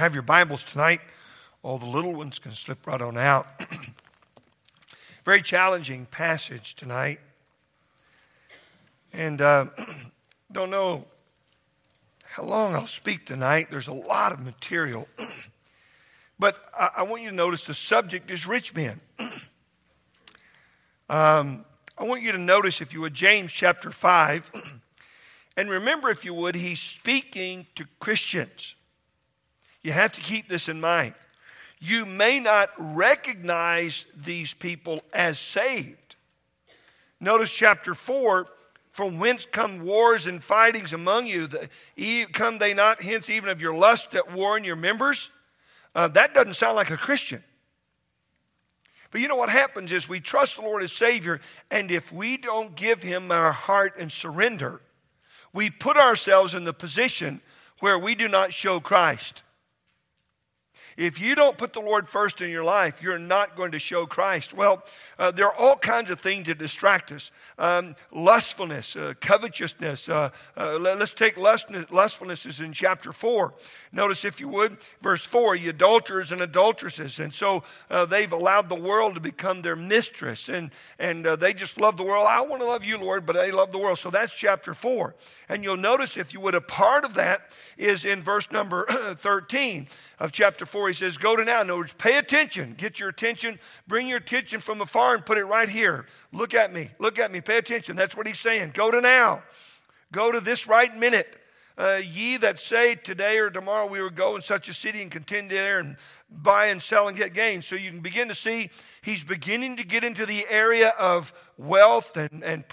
have your Bibles tonight, all the little ones can slip right on out. Very challenging passage tonight. And don't know how long I'll speak tonight. There's a lot of material. But I want you to notice the subject is rich men. I want you to notice, if you would, James chapter 5. And remember, if you would, he's speaking to Christians. You have to keep this in mind. You may not recognize these people as saved. Notice chapter 4, from whence come wars and fightings among you? Come they not hence even of your lust at war in your members? That doesn't sound like a Christian. But you know what happens is we trust the Lord as Savior, and if we don't give Him our heart and surrender, we put ourselves in the position where we do not show Christ. If you don't put the Lord first in your life, you're not going to show Christ. Well, there are all kinds of things that distract us. Lustfulness, covetousness. Let's take lustfulness is in chapter 4. Notice, if you would, verse 4, ye adulterers and adulteresses. And so they've allowed the world to become their mistress. And they just love the world. I want to love you, Lord, but they love the world. So that's chapter 4. And you'll notice, if you would, a part of that is in verse number 13 of chapter 4. He says, go to now. In other words, pay attention. Get your attention. Bring your attention from afar and put it right here. Look at me. Look at me. Pay attention. That's what he's saying. Go to now. Go to this right minute. Ye that say today or tomorrow we will go in such a city and contend there and buy and sell and get gain. So you can begin to see he's beginning to get into the area of wealth and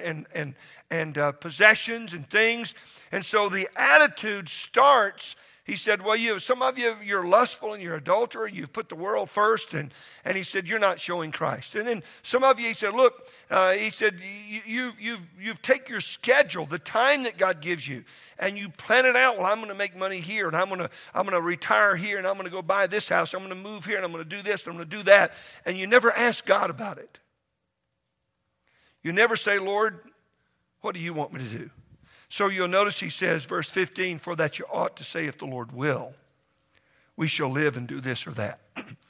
possessions and things. And so the attitude starts. He said, well, some of you, you're lustful and you're adulterer. You've put the world first. And he said, you're not showing Christ. And then some of you, he said, look, he said, you've taken your schedule, the time that God gives you, and you plan it out. Well, I'm going to make money here, and I'm going to retire here, and I'm going to go buy this house. I'm going to move here, and I'm going to do this, and I'm going to do that. And you never ask God about it. You never say, Lord, what do you want me to do? So you'll notice he says, verse 15, for that you ought to say, if the Lord will, we shall live and do this or that.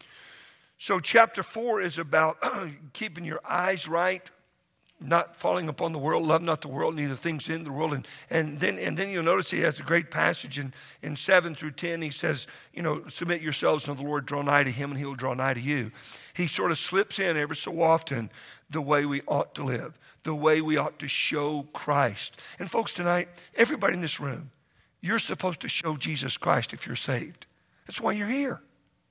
So chapter 4 is about keeping your eyes right, not falling upon the world, love not the world, neither things in the world. And then you'll notice he has a great passage in 7 through 10. He says, submit yourselves to the Lord, draw nigh to Him, and He will draw nigh to you. He sort of slips in every so often the way we ought to live, the way we ought to show Christ. And folks, tonight, everybody in this room, you're supposed to show Jesus Christ if you're saved. That's why you're here.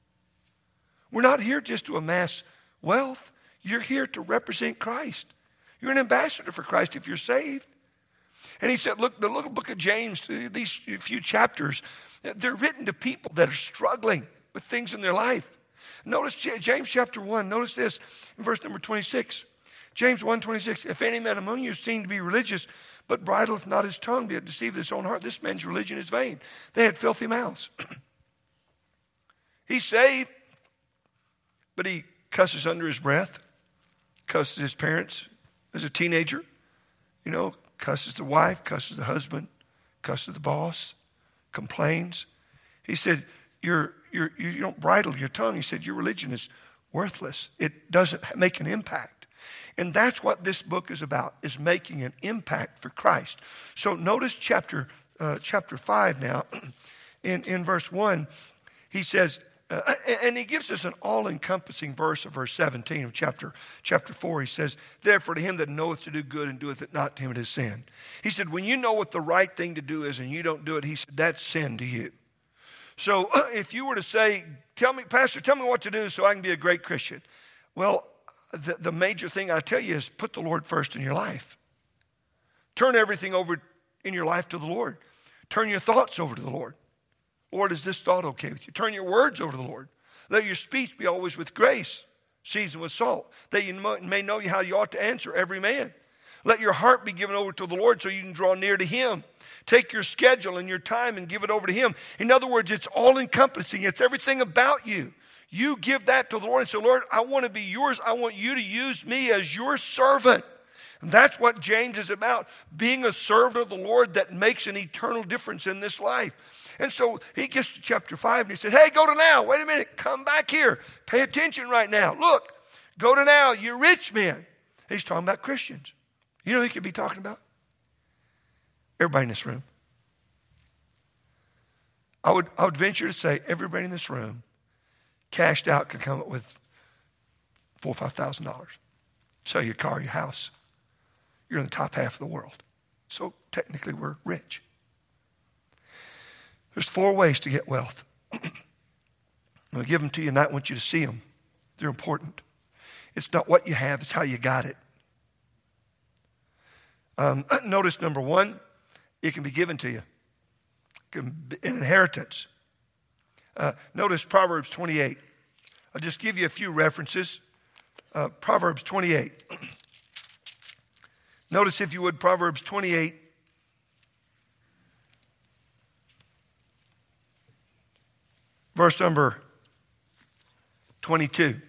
We're not here just to amass wealth. You're here to represent Christ. You're an ambassador for Christ if you're saved. And he said, look, the little book of James, these few chapters, they're written to people that are struggling with things in their life. Notice James chapter 1. Notice this in verse number 26. James 1:26. If any man among you seem to be religious, but bridleth not his tongue, but deceiveth his own heart, this man's religion is vain. They had filthy mouths. He's saved, but he cusses under his breath, cusses his parents as a teenager, cusses the wife, cusses the husband, cusses the boss, complains. He said, you don't bridle your tongue. He said, your religion is worthless. It doesn't make an impact. And that's what this book is about, is making an impact for Christ. So notice chapter 5 now. In verse 1, he says, and he gives us an all-encompassing verse of verse 17 of chapter 4. He says, therefore to him that knoweth to do good and doeth it not, to him it is sin. He said, when you know what the right thing to do is and you don't do it, he said, that's sin to you. So if you were to say, Pastor, tell me what to do so I can be a great Christian. Well, the major thing I tell you is put the Lord first in your life. Turn everything over in your life to the Lord. Turn your thoughts over to the Lord. Lord, is this thought okay with you? Turn your words over to the Lord. Let your speech be always with grace, seasoned with salt, that you may know how you ought to answer every man. Let your heart be given over to the Lord so you can draw near to Him. Take your schedule and your time and give it over to Him. In other words, it's all-encompassing. It's everything about you. You give that to the Lord and say, Lord, I want to be yours. I want you to use me as your servant. And that's what James is about, being a servant of the Lord that makes an eternal difference in this life. And so he gets to chapter 5 and he said, hey, go to now. Wait a minute. Come back here. Pay attention right now. Look, go to now. You rich men. He's talking about Christians. You know who he could be talking about? Everybody in this room. I would venture to say everybody in this room cashed out could come up with $4,000 or $5,000. Sell your car, your house. You're in the top half of the world. So technically we're rich. There's 4 ways to get wealth. I'm going to give them to you and I want you to see them. They're important. It's not what you have, it's how you got it. Notice number 1, it can be given to you. It can be an inheritance. Notice Proverbs 28. I'll just give you a few references. Proverbs 28. Notice, if you would, Proverbs 28. Verse number 22.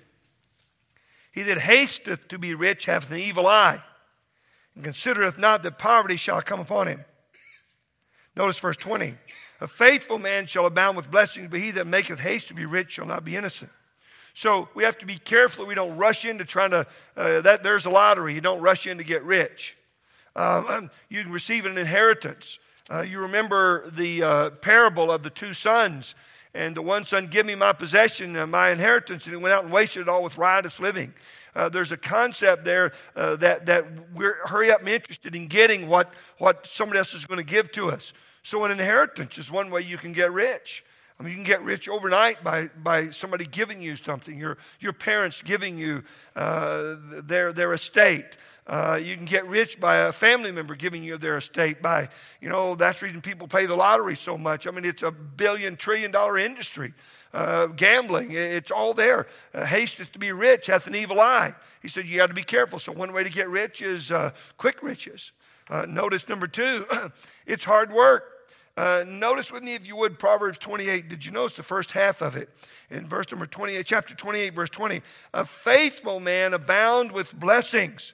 He that hasteth to be rich hath an evil eye, and considereth not that poverty shall come upon him. Notice verse 20. A faithful man shall abound with blessings, but he that maketh haste to be rich shall not be innocent. So we have to be careful we don't rush into trying to, there's a lottery. You don't rush in to get rich. You can receive an inheritance. You remember the parable of the 2 sons. And the one son, give me my possession, my inheritance. And he went out and wasted it all with riotous living. There's a concept there that we're hurry up and interested in getting what somebody else is going to give to us. So an inheritance is one way you can get rich. I mean, you can get rich overnight by somebody giving you something, your parents giving you their estate. You can get rich by a family member giving you their estate by, that's the reason people pay the lottery so much. I mean, it's a $1 trillion industry. Gambling, it's all there. Haste is to be rich, hath an evil eye. He said you got to be careful. So one way to get rich is quick riches. Notice number 2, it's hard work. Notice with me, if you would, Proverbs 28. Did you notice the first half of it? In verse number 28, chapter 28, verse 20. A faithful man abound with blessings.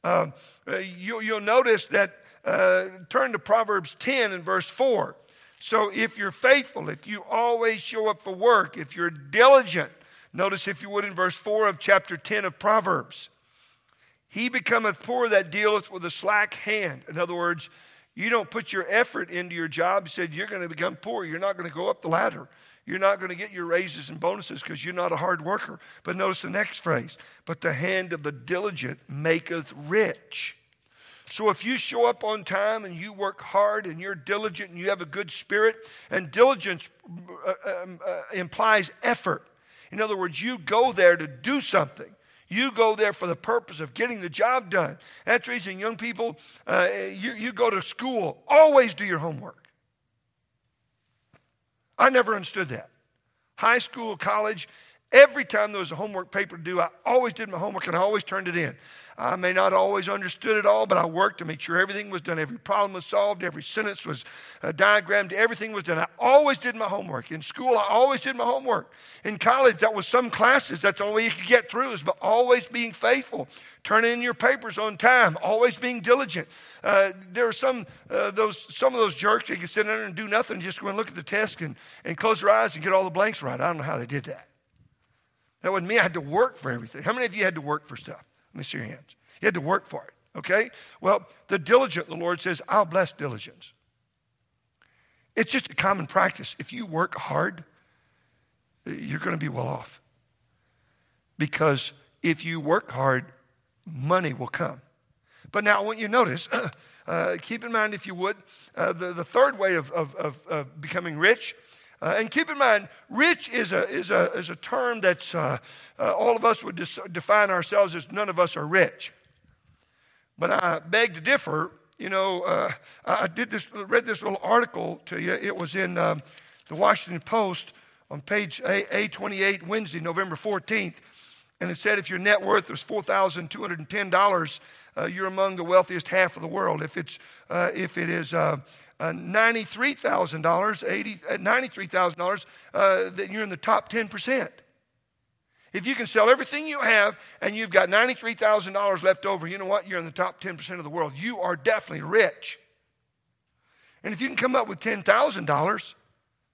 You'll notice that, turn to Proverbs 10 and verse 4. So if you're faithful, if you always show up for work, if you're diligent, notice if you would in verse 4 of chapter 10 of Proverbs. He becometh poor that dealeth with a slack hand. In other words, you don't put your effort into your job. He said you're going to become poor. You're not going to go up the ladder. You're not going to get your raises and bonuses because you're not a hard worker. But notice the next phrase. But the hand of the diligent maketh rich. So if you show up on time and you work hard and you're diligent and you have a good spirit, and diligence implies effort. In other words, you go there to do something. You go there for the purpose of getting the job done. That's the reason, young people, you go to school, always do your homework. I never understood that. High school, college, every time there was a homework paper due, I always did my homework and I always turned it in. I may not always understood it all, but I worked to make sure everything was done. Every problem was solved. Every sentence was diagrammed. Everything was done. I always did my homework. In school, I always did my homework. In college, that was some classes. That's the only way you could get through is by always being faithful. Turning in your papers on time. Always being diligent. There are some of those jerks that can sit there and do nothing, just go and look at the test and close their eyes and get all the blanks right. I don't know how they did that. That wasn't me. I had to work for everything. How many of you had to work for stuff? Let me see your hands. You had to work for it, okay? Well, the diligent, the Lord says, I'll bless diligence. It's just a common practice. If you work hard, you're going to be well off. Because if you work hard, money will come. But now I want you to notice, keep in mind, if you would, the third way of becoming rich. And keep in mind, rich is a term that's all of us would define ourselves as none of us are rich. But I beg to differ. I read this little article to you. It was in the Washington Post on page A28, Wednesday, November 14th. And it said if your net worth is $4,210, you're among the wealthiest half of the world. If it is $93,000, then you're in the top 10%. If you can sell everything you have and you've got $93,000 left over, you know what? You're in the top 10% of the world. You are definitely rich. And if you can come up with $10,000,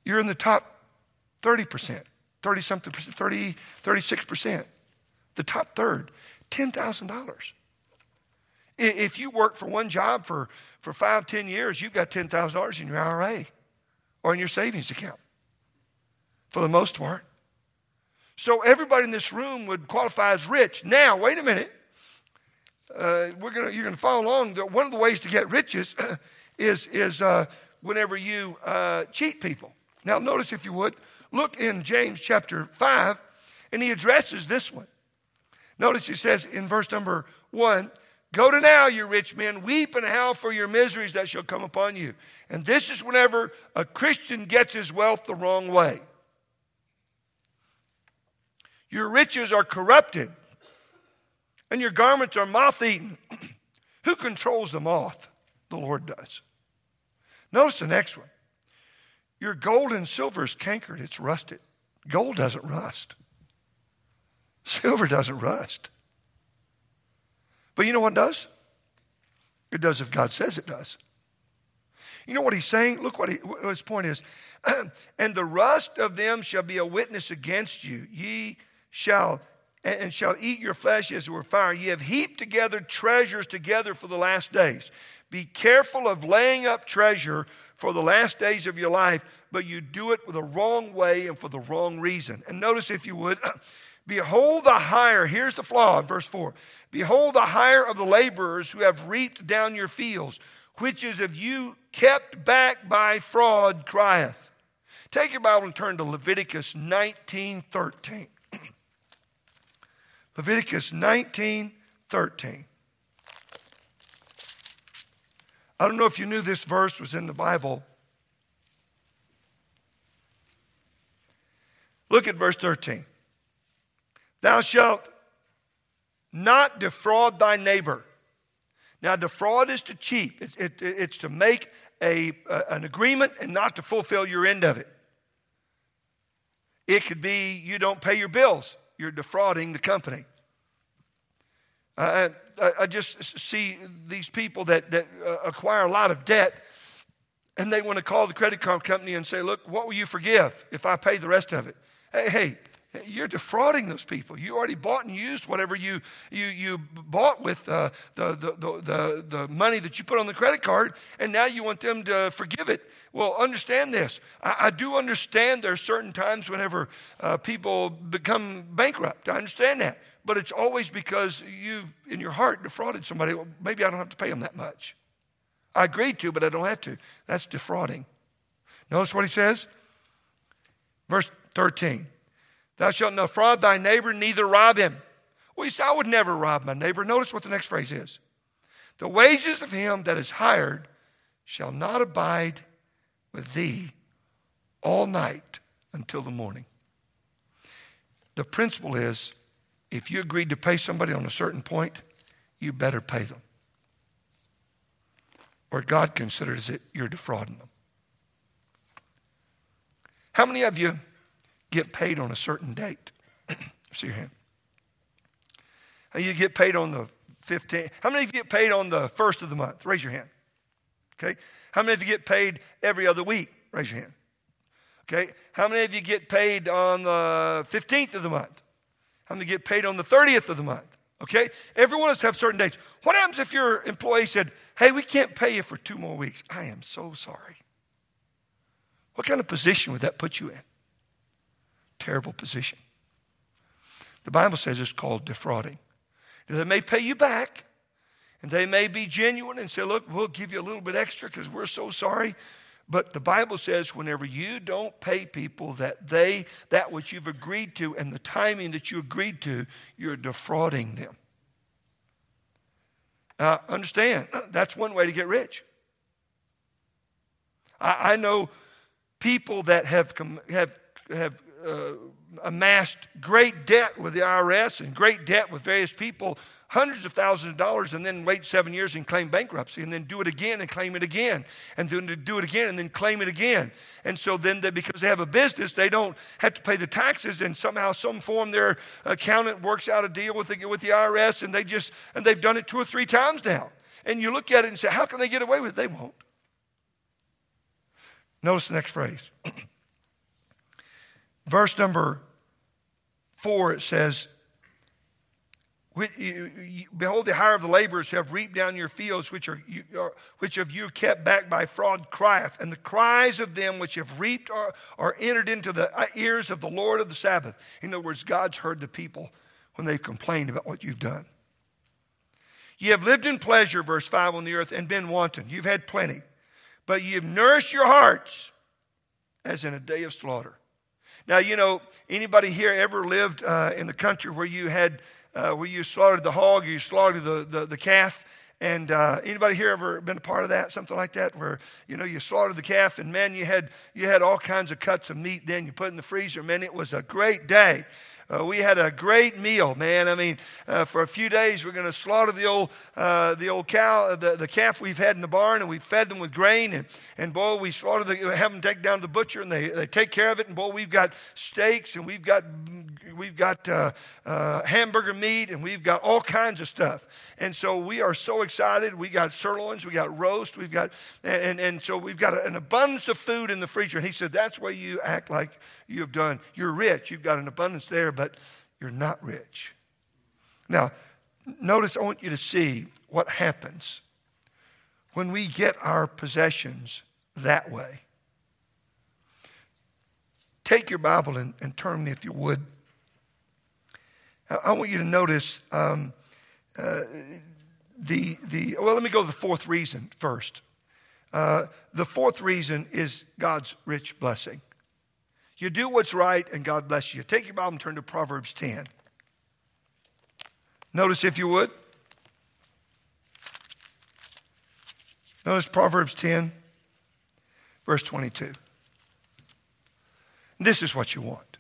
You're in the top 30%, 30-something percent, 36%. The top third, $10,000. If you work for one job for 5, 10 years, you've got $10,000 in your IRA or in your savings account, for the most part. So everybody in this room would qualify as rich. Now, wait a minute. You're going to follow along. One of the ways to get riches is whenever you cheat people. Now, notice, if you would, look in James chapter 5, and he addresses this one. Notice he says in verse number 1, "Go to now, you rich men, weep and howl for your miseries that shall come upon you." And this is whenever a Christian gets his wealth the wrong way. Your riches are corrupted, and your garments are moth-eaten. Who controls the moth? The Lord does. Notice the next one. Your gold and silver is cankered, it's rusted. Gold doesn't rust. Silver doesn't rust. But you know what it does? It does if God says it does. You know what he's saying? Look what his point is. "And the rust of them shall be a witness against you. Ye shall eat your flesh as it were fire. Ye have heaped together treasures together for the last days. Be careful of laying up treasure for the last days of your life, but you do it with the wrong way and for the wrong reason." And notice, if you would, "Behold the hire," here's the flaw in verse 4. "Behold the hire of the laborers who have reaped down your fields, which is of you kept back by fraud, crieth." Take your Bible and turn to Leviticus 19:13. Leviticus 19:13. I don't know if you knew this verse was in the Bible. Look at verse 13. "Thou shalt not defraud thy neighbor." Now, defraud is to cheat. It's to make an agreement and not to fulfill your end of it. It could be you don't pay your bills. You're defrauding the company. I just see these people that acquire a lot of debt, and they want to call the credit card company and say, "Look, what will you forgive if I pay the rest of it?" Hey, you're defrauding those people. You already bought and used whatever you bought with the money that you put on the credit card, and now you want them to forgive it. Well, understand this. I do understand there are certain times whenever people become bankrupt. I understand that. But it's always because you've, in your heart, defrauded somebody. Well, maybe I don't have to pay them that much. I agreed to, but I don't have to. That's defrauding. Notice what he says. Verse 13. "Thou shalt not defraud thy neighbor, neither rob him." Well, you say, "I would never rob my neighbor." Notice what the next phrase is. "The wages of him that is hired shall not abide with thee all night until the morning." The principle is, if you agreed to pay somebody on a certain point, you better pay them, or God considers it you're defrauding them. How many of you get paid on a certain date? See your hand. You get paid on the 15th. How many of you get paid on the 1st of the month? Raise your hand. Okay. How many of you get paid every other week? Raise your hand. Okay. How many of you get paid on the 15th of the month? How many get paid on the 30th of the month? Okay. Every one of us have certain dates. What happens if your employee said, "Hey, we can't pay you for 2 more weeks"? I am so sorry. What kind of position would that put you in? Terrible position. The Bible says it's called defrauding. They may pay you back, and they may be genuine and say, "Look, we'll give you a little bit extra because we're so sorry." But the Bible says whenever you don't pay people that which you've agreed to and the timing that you agreed to, you're defrauding them. Understand, that's one way to get rich. I know people that have amassed great debt with the IRS and great debt with various people, hundreds of thousands of dollars, and then wait 7 years and claim bankruptcy, and then do it again and claim it again, and then do it again and then claim it again. And so then because they have a business, they don't have to pay the taxes, and somehow, some form, their accountant works out a deal with the IRS, and they've done it 2 or 3 times now. And you look at it and say, how can they get away with it? They won't. Notice the next phrase. Verse number 4, it says, behold, the hire of the laborers who have reaped down your fields, which of you kept back by fraud crieth, and the cries of them which have reaped are entered into the ears of the Lord of the Sabbath. In other words, God's heard the people when they've complained about what you've done. You have lived in pleasure, verse 5, on the earth and been wanton. You've had plenty, but you've nourished your hearts as in a day of slaughter. Now, anybody here ever lived in the country where you had where you slaughtered the hog, you slaughtered the calf, and anybody here ever been a part of that, something like that, where you slaughtered the calf, and man, you had all kinds of cuts of meat. Then you put it in the freezer. Man, it was a great day. We had a great meal, man. I mean, for a few days, we're going to slaughter the old cow, the calf we've had in the barn, and we fed them with grain. And boy, we have them take down to the butcher, and they take care of it. And boy, we've got steaks, and we've got hamburger meat, and we've got all kinds of stuff. And so we are so excited. We got sirloins, we got roast, we've got, and so we've got an abundance of food in the freezer. And he said, that's why you act like you have done. You're rich. You've got an abundance there, but you're not rich. Now, notice, I want you to see what happens when we get our possessions that way. Take your Bible and turn me, if you would. I want you to notice well, let me go to the fourth reason first. The fourth reason is God's rich blessing. You do what's right and God bless you. Take your Bible and turn to Proverbs 10. Notice, if you would. Notice Proverbs 10, verse 22. This is what you want.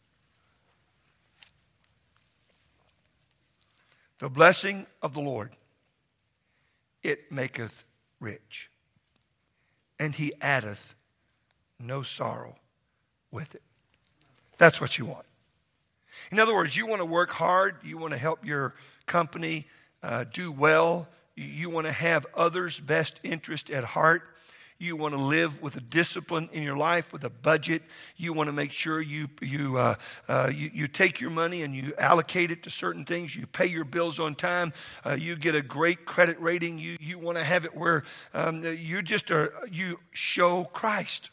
The blessing of the Lord, it maketh rich, and he addeth no sorrow with it. That's what you want. In other words, you want to work hard. You want to help your company do well. You want to have others' best interest at heart. You want to live with a discipline in your life, with a budget. You want to make sure you take your money and you allocate it to certain things. You pay your bills on time. You get a great credit rating. You want to have it where you show Christ.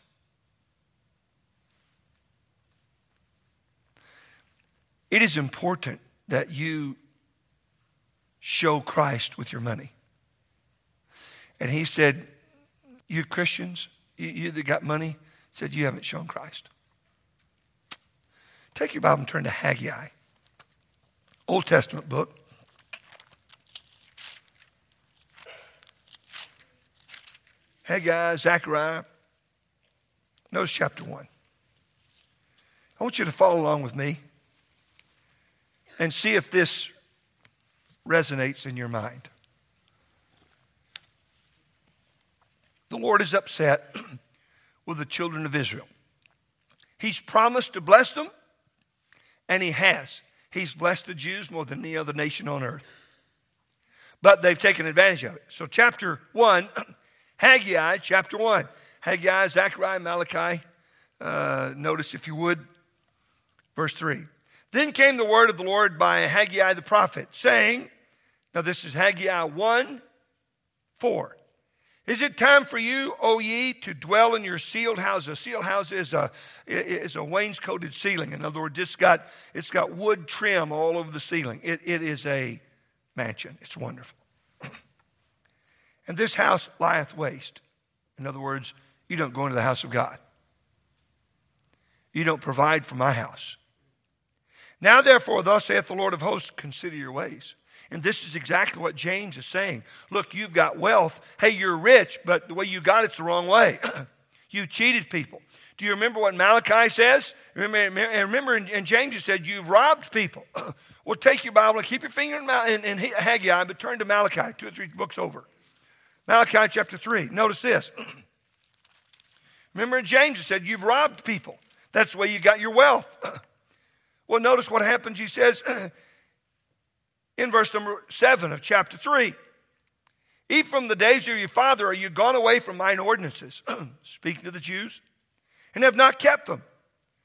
It is important that you show Christ with your money. And he said, you Christians, you that got money, said you haven't shown Christ. Take your Bible and turn to Haggai, Old Testament book. Haggai, Zechariah. Notice chapter 1. I want you to follow along with me and see if this resonates in your mind. The Lord is upset with the children of Israel. He's promised to bless them, and he has. He's blessed the Jews more than any other nation on earth. But they've taken advantage of it. So chapter 1, Haggai, chapter 1. Haggai, Zechariah, Malachi. Notice, if you would, verse 3. Then came the word of the Lord by Haggai the prophet, saying, now this is Haggai 1:4. Is it time for you, O ye, to dwell in your sealed houses? A sealed house is a wainscoted ceiling. In other words, it's got wood trim all over the ceiling. It is a mansion. It's wonderful. And this house lieth waste. In other words, you don't go into the house of God. You don't provide for my house. Now, therefore, thus saith the Lord of hosts, consider your ways. And this is exactly what James is saying. Look, you've got wealth. Hey, you're rich, but the way you got it's the wrong way. You cheated people. Do you remember what Malachi says? Remember in James it said, you've robbed people. Well, take your Bible and keep your finger in Haggai, but turn to Malachi, 2 or 3 books over. Malachi chapter 3. Notice this. Remember in James it said, you've robbed people. That's the way you got your wealth. Well, notice what happens. He says in verse number 7 of chapter 3, even from the days of your father are you gone away from mine ordinances, speaking to the Jews, and have not kept them.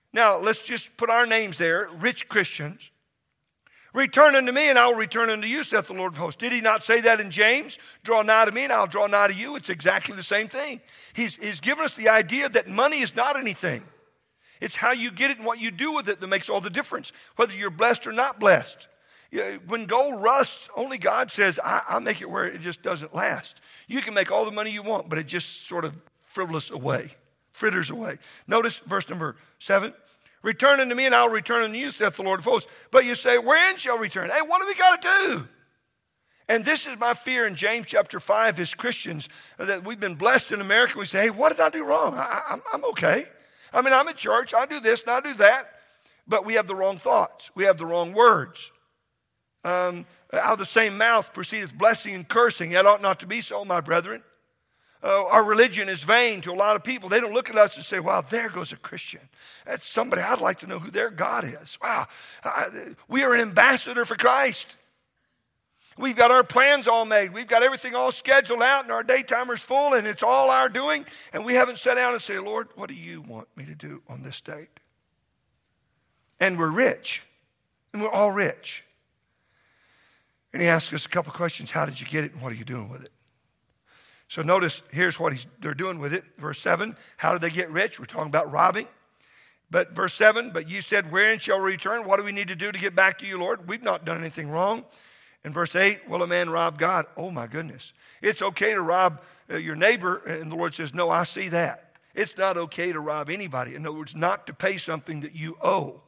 Now, let's just put our names there, rich Christians. Return unto me, and I will return unto you, saith the Lord of hosts. Did he not say that in James? Draw nigh to me, and I'll draw nigh to you. It's exactly the same thing. He's given us the idea that money is not anything. It's how you get it and what you do with it that makes all the difference, whether you're blessed or not blessed. When gold rusts, only God says, I'll make it where it just doesn't last. You can make all the money you want, but it just sort of fritters away. Notice verse number 7. Return unto me, and I'll return unto you, saith the Lord of hosts. But you say, wherein shall return? Hey, what do we got to do? And this is my fear in James chapter 5 as Christians, that we've been blessed in America. We say, hey, what did I do wrong? I'm okay. I mean, I'm at church. I do this and I do that. But we have the wrong thoughts. We have the wrong words. Out of the same mouth proceedeth blessing and cursing. That ought not to be so, my brethren. Our religion is vain to a lot of people. They don't look at us and say, wow, there goes a Christian. That's somebody, I'd like to know who their God is. Wow, we are an ambassador for Christ. We've got our plans all made. We've got everything all scheduled out, and our daytimer's full, and it's all our doing. And we haven't sat down and say, Lord, what do you want me to do on this date? And we're rich, and we're all rich. And he asks us a couple questions. How did you get it, and what are you doing with it? So notice, here's what they're doing with it. Verse 7, how did they get rich? We're talking about robbing. But verse 7, but you said, wherein shall we return? What do we need to do to get back to you, Lord? We've not done anything wrong. And verse 8, will a man rob God? Oh, my goodness. It's okay to rob your neighbor. And the Lord says, no, I see that. It's not okay to rob anybody. In other words, not to pay something that you owe.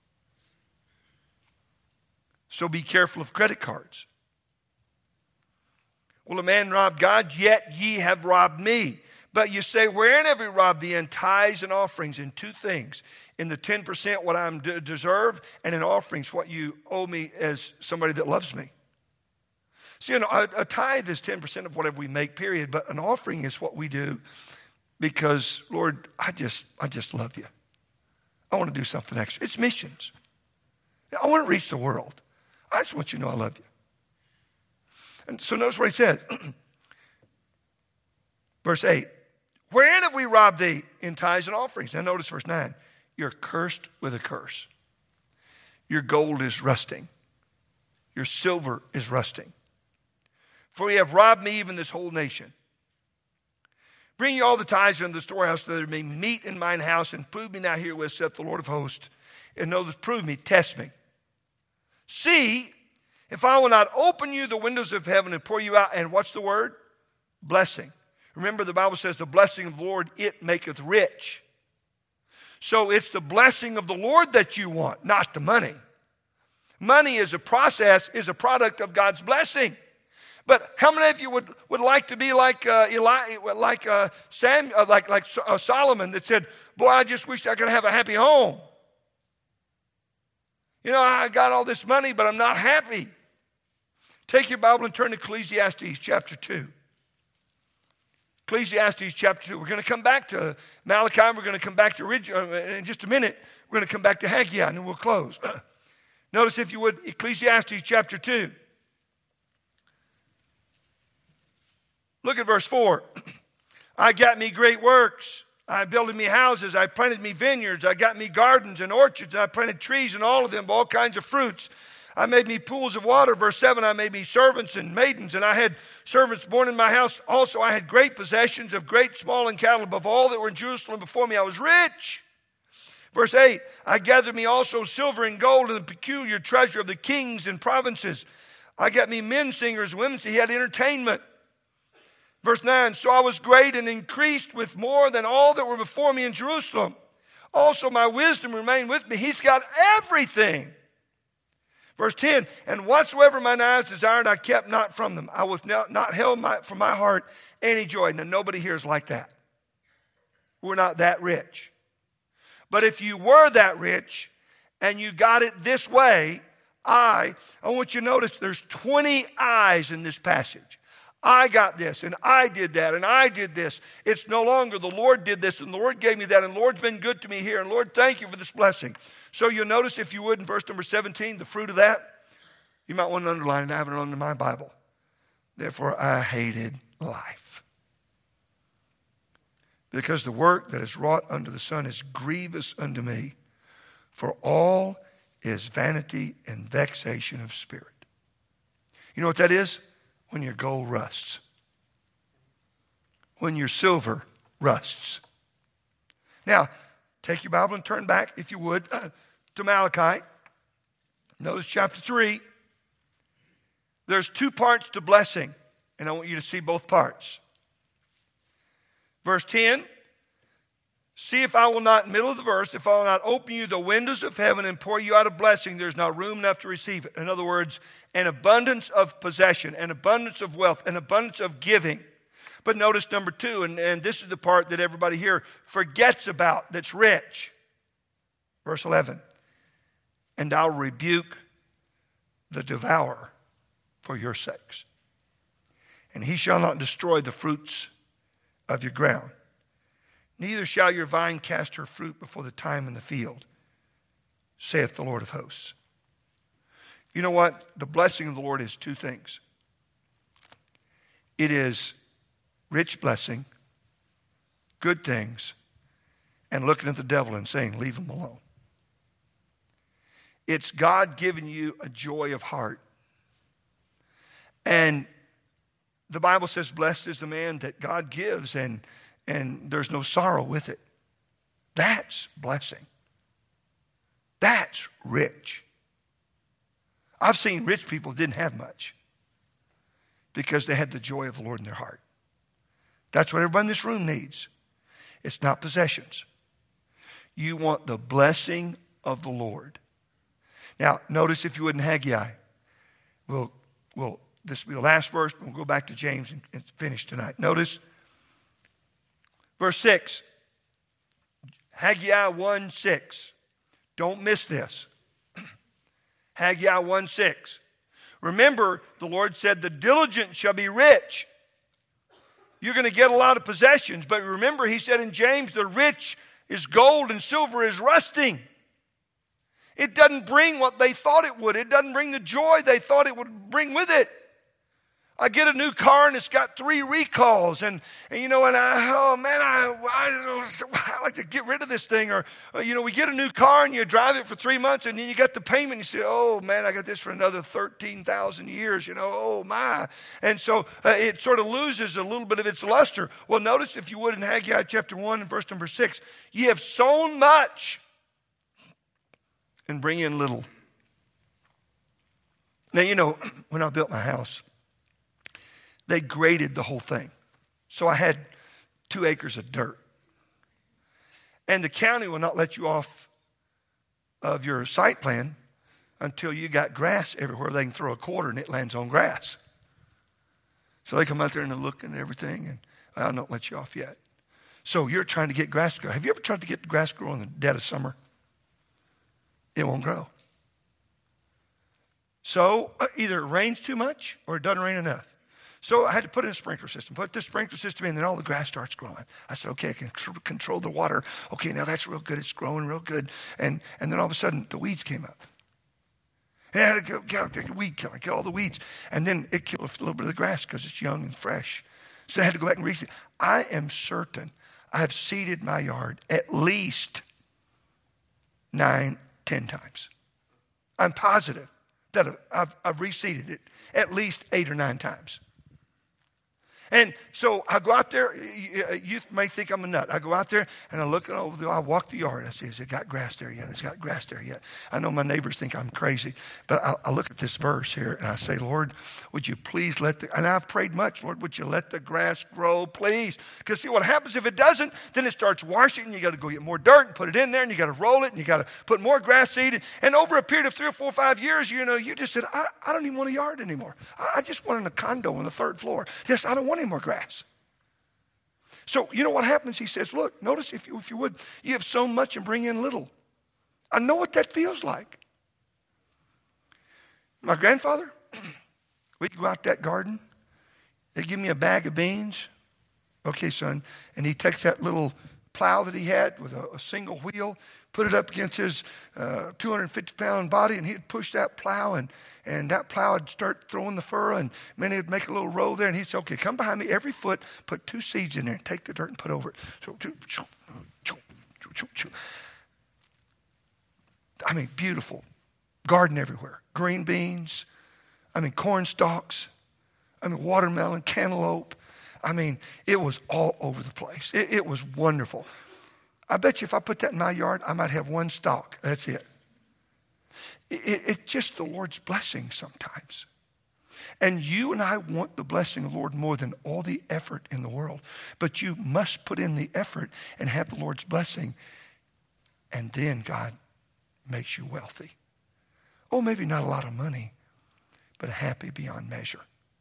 So be careful of credit cards. Will a man rob God? Yet ye have robbed me. But you say, wherein have we robbed thee? In tithes and offerings, in two things. In the 10% what I deserve, and in offerings what you owe me as somebody that loves me. See, a tithe is 10% of whatever we make, period. But an offering is what we do because, Lord, I just love you. I want to do something extra. It's missions. I want to reach the world. I just want you to know I love you. And so notice what he says. Verse 8. Wherein have we robbed thee? In tithes and offerings. Now notice verse 9. You're cursed with a curse. Your gold is rusting. Your silver is rusting. For ye have robbed me, even this whole nation. Bring ye all the tithes into the storehouse, that there may meat in mine house, and prove me now herewith, saith the Lord of hosts. And notice, prove me, test me. See, if I will not open you the windows of heaven and pour you out, and what's the word? Blessing. Remember, the Bible says the blessing of the Lord, it maketh rich. So it's the blessing of the Lord that you want, not the money. Money is a process, is a product of God's blessing. But how many of you would like to be like Solomon that said, boy, I just wish I could have a happy home. You know, I got all this money, but I'm not happy. Take your Bible and turn to Ecclesiastes chapter 2. Ecclesiastes chapter 2. We're going to come back to Malachi. We're going to come back to in just a minute. We're going to come back to Haggai, and then we'll close. Notice, if you would, Ecclesiastes chapter 2. Look at verse 4. I got me great works. I builded me houses. I planted me vineyards. I got me gardens and orchards. I planted trees in all of them, all kinds of fruits. I made me pools of water. Verse 7, I made me servants and maidens, and I had servants born in my house. Also, I had great possessions of great, small, and cattle. Above all that were in Jerusalem before me, I was rich. Verse 8, I gathered me also silver and gold and the peculiar treasure of the kings and provinces. I got me men singers, women, he had entertainment. Verse 9, so I was great and increased with more than all that were before me in Jerusalem. Also my wisdom remained with me. He's got everything. Verse 10, and whatsoever mine eyes desired, I kept not from them. I was not held from my heart any joy. Now nobody here is like that. We're not that rich. But if you were that rich and you got it this way, I want you to notice there's 20 I's in this passage. I got this, and I did that, and I did this. It's no longer the Lord did this, and the Lord gave me that, and the Lord's been good to me here, and Lord, thank you for this blessing. So you'll notice, if you would, in verse number 17, the fruit of that, you might want to underline it. I have it on my Bible. Therefore, I hated life, because the work that is wrought under the sun is grievous unto me. For all is vanity and vexation of spirit. You know what that is? When your gold rusts. When your silver rusts. Now, take your Bible and turn back, if you would, to Malachi. Notice chapter 3. There's two parts to blessing, and I want you to see both parts. Verse 10, see if I will not, middle of the verse, if I will not open you the windows of heaven and pour you out a blessing, there's not room enough to receive it. In other words, an abundance of possession, an abundance of wealth, an abundance of giving. But notice number 2, and this is the part that everybody here forgets about that's rich. Verse 11, and I'll rebuke the devourer for your sakes. And he shall not destroy the fruits of your ground. Neither shall your vine cast her fruit before the time in the field, saith the Lord of hosts. You know what? The blessing of the Lord is two things. It is rich blessing, good things, and looking at the devil and saying, leave him alone. It's God giving you a joy of heart. And the Bible says, blessed is the man that God gives, and there's no sorrow with it. That's blessing. That's rich. I've seen rich people who didn't have much because they had the joy of the Lord in their heart. That's what everybody in this room needs. It's not possessions. You want the blessing of the Lord. Now, notice if you would in Haggai. This will be the last verse, but we'll go back to James and finish tonight. Notice verse 6. Haggai 1:6. Don't miss this. Haggai 1:6. Remember, the Lord said, the diligent shall be rich. You're going to get a lot of possessions, but remember, he said in James, the rich is gold and silver is rusting. It doesn't bring what they thought it would. It doesn't bring the joy they thought it would bring with it. I get a new car and it's got 3 recalls, and I like to get rid of this thing. Or we get a new car and you drive it for 3 months, and then you got the payment. And you say, oh man, I got this for another 13,000 years. Oh my! And so it sort of loses a little bit of its luster. Well, notice if you would in Haggai chapter 1 and verse number 6, ye have sown much and bring in little. Now when I built my house, they graded the whole thing. So I had 2 acres of dirt. And the county will not let you off of your site plan until you got grass everywhere. They can throw a quarter and it lands on grass. So they come out there and they look and everything, and I'll not let you off yet. So you're trying to get grass to grow. Have you ever tried to get grass to grow in the dead of summer? It won't grow. So either it rains too much or it doesn't rain enough. So I had to put in a sprinkler system. Put this sprinkler system in, and then all the grass starts growing. I said, okay, I can control the water. Okay, now that's real good. It's growing real good. And then all of a sudden, the weeds came up. And I had to get the weed killer, kill all the weeds. And then it killed a little bit of the grass because it's young and fresh. So I had to go back and reseed. I am certain I have seeded my yard at least 9, 10 times. I'm positive that I've reseeded it at least 8 or 9 times. And so I go out there. You may think I'm a nut. I go out there and I look over I walk the yard. I say, has it got grass there yet? It's got grass there yet. I know my neighbors think I'm crazy, but I look at this verse here and I say, Lord, would you please and I've prayed much, Lord, would you let the grass grow, please? Because see what happens if it doesn't, then it starts washing, and you got to go get more dirt and put it in there, and you got to roll it, and you got to put more grass seed. And over a period of 3 or 4 or 5 years, you just said, I don't even want a yard anymore. I just want a condo on the 3rd floor. Yes, I don't want any more grass. So you know what happens? He says, look, notice if you would, you have sown much and bring in little. I know what that feels like. My grandfather, we'd go out that garden. They'd give me a bag of beans. Okay, son. And he takes that little plow that he had with a single wheel, put it up against his 250-pound body, and he'd push that plow, and that plow would start throwing the furrow, and then he'd make a little row there, and he'd say, okay, come behind me every foot, put 2 seeds in there, and take the dirt and put over it. So, I mean, beautiful. Garden everywhere. Green beans. I mean, corn stalks. I mean, watermelon, cantaloupe. I mean, it was all over the place. It was wonderful. I bet you if I put that in my yard, I might have one stalk. That's it. It's just the Lord's blessing sometimes. And you and I want the blessing of the Lord more than all the effort in the world. But you must put in the effort and have the Lord's blessing. And then God makes you wealthy. Oh, maybe not a lot of money, but happy beyond measure.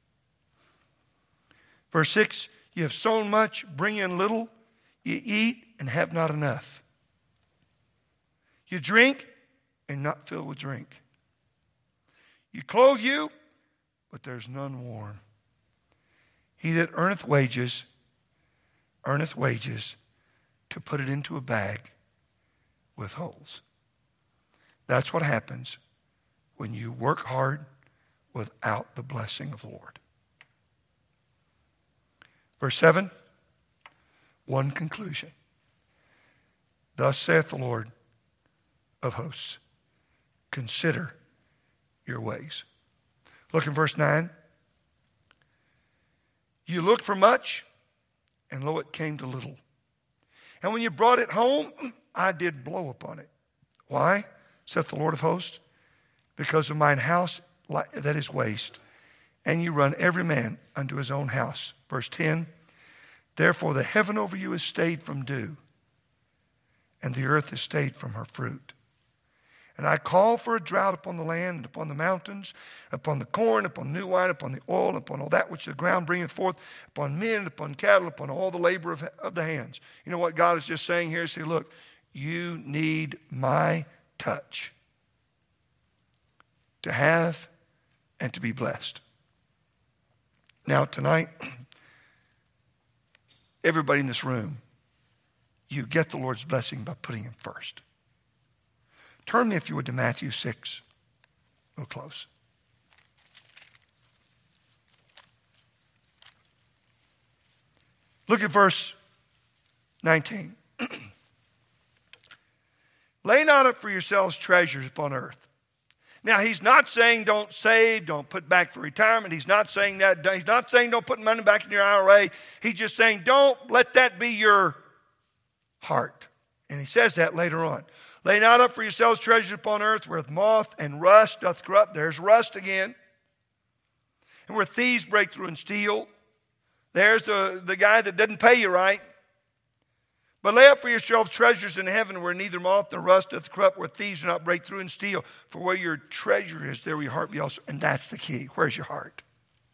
Verse 6, you have sown much, bring in little, you eat and have not enough. You drink and not filled with drink. You clothe you, but there's none warm. He that earneth wages to put it into a bag with holes. That's what happens when you work hard without the blessing of the Lord. Verse 7, one conclusion. Thus saith the Lord of hosts, consider your ways. Look in verse 9. You looked for much, and lo, it came to little. And when you brought it home, I did blow upon it. Why, saith the Lord of hosts? Because of mine house that is waste, and you run every man unto his own house. Verse 10, therefore the heaven over you is stayed from dew, and the earth is stayed from her fruit. And I call for a drought upon the land, and upon the mountains, upon the corn, upon new wine, upon the oil, and upon all that which the ground bringeth forth, upon men, and upon cattle, upon all the labor of the hands. You know what God is just saying here? Say, look, you need my touch to have and to be blessed. Now, tonight, everybody in this room, you get the Lord's blessing by putting Him first. Turn me, if you would, to Matthew 6. We'll close. Look at verse 19. Lay not up for yourselves treasures upon earth. Now, he's not saying don't save, don't put back for retirement. He's not saying that. He's not saying don't put money back in your IRA. He's just saying don't let that be your heart. And he says that later on. Lay not up for yourselves treasures upon earth, where moth and rust doth corrupt. There's rust again. And where thieves break through and steal. There's the guy that didn't pay you right. But lay up for yourselves treasures in heaven, where neither moth nor rust doth corrupt, where thieves do not break through and steal. For where your treasure is, there will your heart be also. And that's the key. Where's your heart?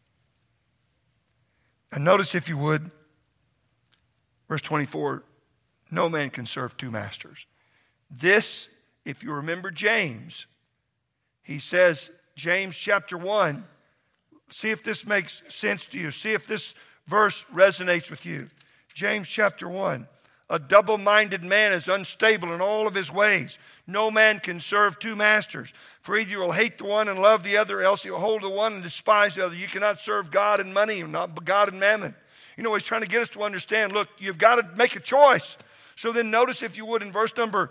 And notice, if you would, verse 24, no man can serve two masters. This, if you remember James, he says, James chapter 1, see if this makes sense to you. See if this verse resonates with you. James chapter 1, a double-minded man is unstable in all of his ways. No man can serve two masters. For either you will hate the one and love the other, else you will hold the one and despise the other. You cannot serve God and money, and not God and mammon. You know, he's trying to get us to understand, look, you've got to make a choice. So then notice, if you would, in verse number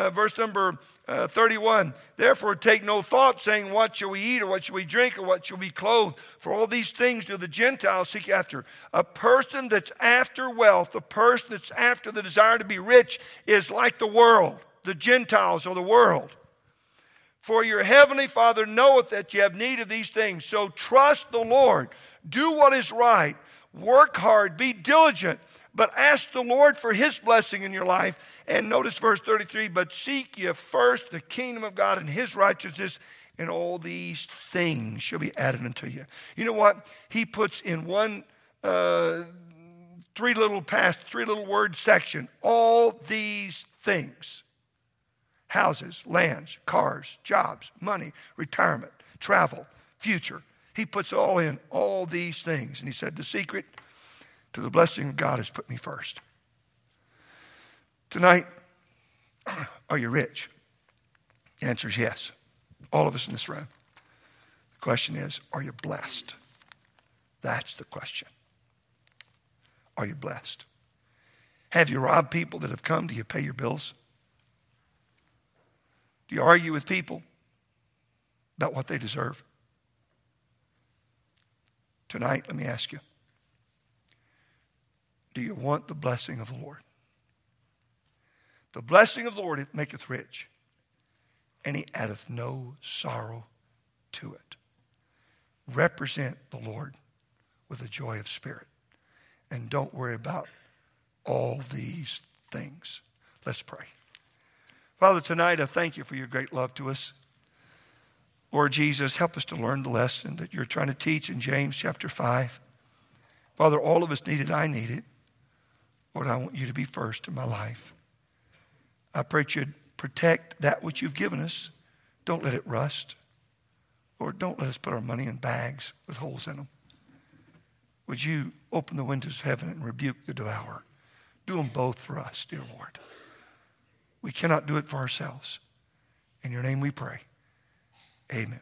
31, therefore take no thought, saying, what shall we eat, or what shall we drink, or what shall we clothe? For all these things do the Gentiles seek after. A person that's after wealth, a person that's after the desire to be rich, is like the world, the Gentiles or the world. For your heavenly Father knoweth that you have need of these things. So trust the Lord. Do what is right. Work hard. Be diligent. But ask the Lord for His blessing in your life. And notice verse 33, but seek ye first the kingdom of God and His righteousness, and all these things shall be added unto you. You know what? He puts in one three little word section, all these things. Houses, lands, cars, jobs, money, retirement, travel, future. He puts all in, all these things. And he said, the secret to the blessing of God has put me first. Tonight, are you rich? The answer is yes. All of us in this room. The question is, are you blessed? That's the question. Are you blessed? Have you robbed people that have come? Do you pay your bills? Do you argue with people about what they deserve? Tonight, let me ask you, do you want the blessing of the Lord? The blessing of the Lord maketh rich, and he addeth no sorrow to it. Represent the Lord with a joy of spirit, and don't worry about all these things. Let's pray. Father, tonight I thank you for your great love to us. Lord Jesus, help us to learn the lesson that you're trying to teach in James chapter 5. Father, all of us need it. I need it. Lord, I want you to be first in my life. I pray that you'd protect that which you've given us. Don't let it rust. Lord, don't let us put our money in bags with holes in them. Would you open the windows of heaven and rebuke the devourer? Do them both for us, dear Lord. We cannot do it for ourselves. In your name we pray. Amen.